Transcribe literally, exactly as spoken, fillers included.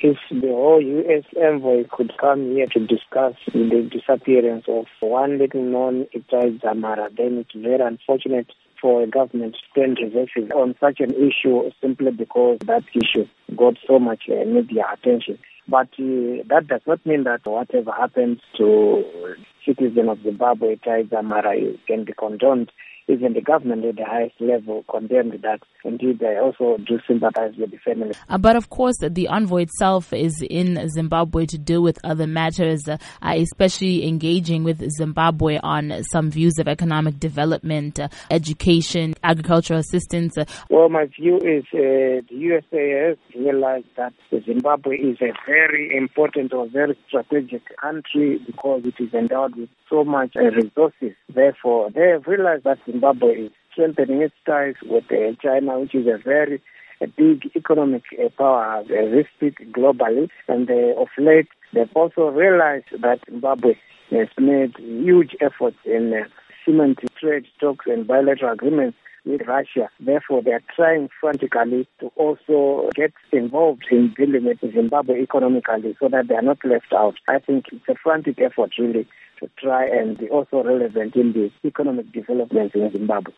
if the whole U S envoy could come here to discuss the disappearance of one little known Itai Dzamara, then it's very unfortunate for a government to stand reserve on such an issue simply because that issue got so much uh, media attention. But uh, that does not mean that whatever happens to citizens of Zimbabwe, Itai Dzamara, can be condoned. Even the government at the highest level condemned that. Indeed, they also do sympathize with the family. Uh, but of course, the envoy itself is in Zimbabwe to deal with other matters, uh, especially engaging with Zimbabwe on some views of economic development, uh, education, agricultural assistance. Uh. Well, my view is uh, the U S A has realized that Zimbabwe is a very important or very strategic country because it is endowed with so much uh, resources. Therefore, they have realized that Zimbabwe is strengthening its ties with uh, China, which is a very a big economic uh, power, uh, we speak globally. And uh, of late, they've also realized that Zimbabwe has made huge efforts in uh, cementing trade talks and bilateral agreements with Russia. Therefore, they are trying frantically to also get involved in dealing with Zimbabwe economically so that they are not left out. I think it's a frantic effort, really, to try and be also relevant in the economic developments in Zimbabwe.